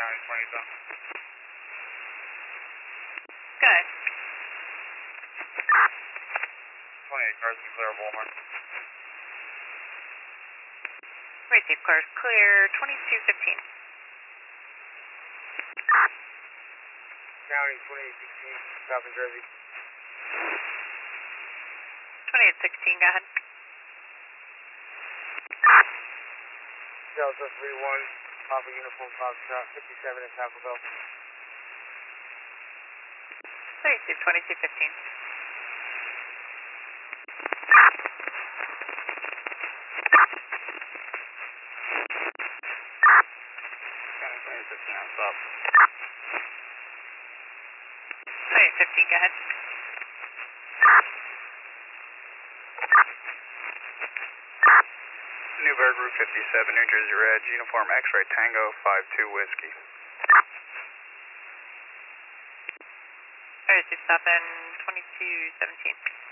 County 20 zone. Good. 28 cars to clear Bullhorn. Receive cars clear, 2215. County 2816, South New Jersey. 2816, go ahead. Delta 31, Papa Uniform Foxtrot 57 in Taco Bell. Receive 2215. County 2015 on stop. 2815, go ahead. Newburgh, Route 57, New Jersey Reg, Uniform X-Ray Tango 52 Whiskey. Receive stop in 2217.